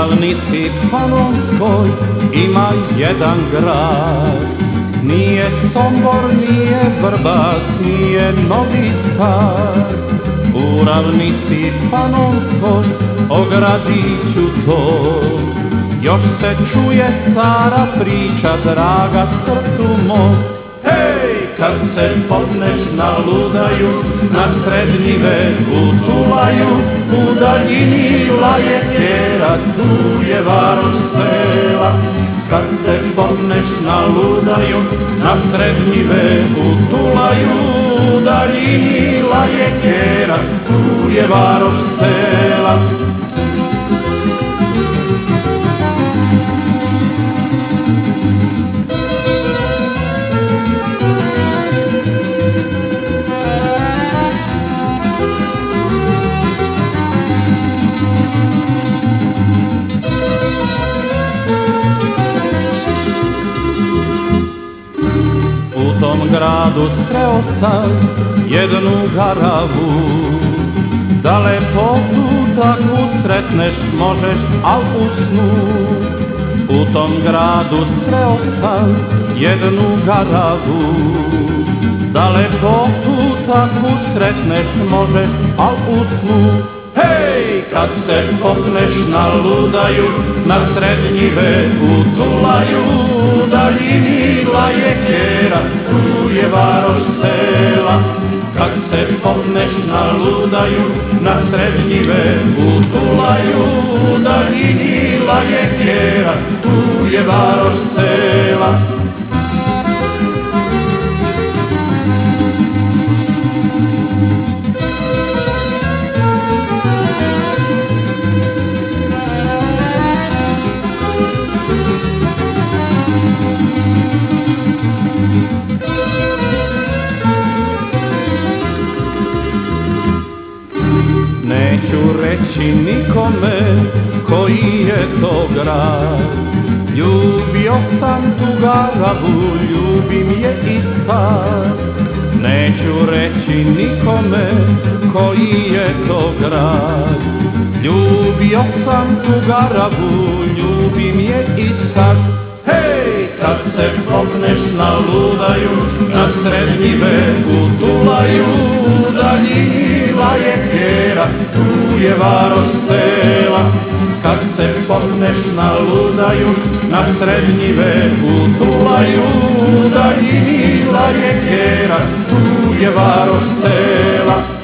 ravnici Panonskoj ima jedan grad. Nije Sombor, nije Vrbas, nije Novi Sad. U ravnici Panonskoj o gradiću to još se čuje stara priča, draga srcu mom. Hej, kad se popneš na Ludaju, na srednji vek u Tulaju, u daljini laje kjera, tu je varoš sela. Kad se popneš na Ludaju, na srednji vek u Tulaju, u daljini laje kjera, tu je varoš sela. U tom gradu sreo sam jednu garavu, da lepotu takvu sretneš možeš al u snu. U tom gradu sreo sam jednu garavu, da lepotu takvu sretneš možeš al u snu. Hej, kad se popneš na Ludaju, na srednji vek u Tulaju, u daljini laje kjera, tu je varoš sela. Kad se popneš na Ludaju, na srednji vek u Tulaju, u daljini laje kjera, tu je varoš sela. Neću reći nikome koji je to grad. Ljubio sam tu garavu, ljubim je i sad. Neću reći nikome koji je to grad. Ljubio sam tu garavu, ljubim je i sad. Hej, kad se popneš na Ludaju, na srednji vek u Tulaju, u daljini laje kjera, tu je varoš sela. Kad se popneš na Ludaju, na srednji vek u Tulaju, u daljini laje kjera, tu je varoš sela.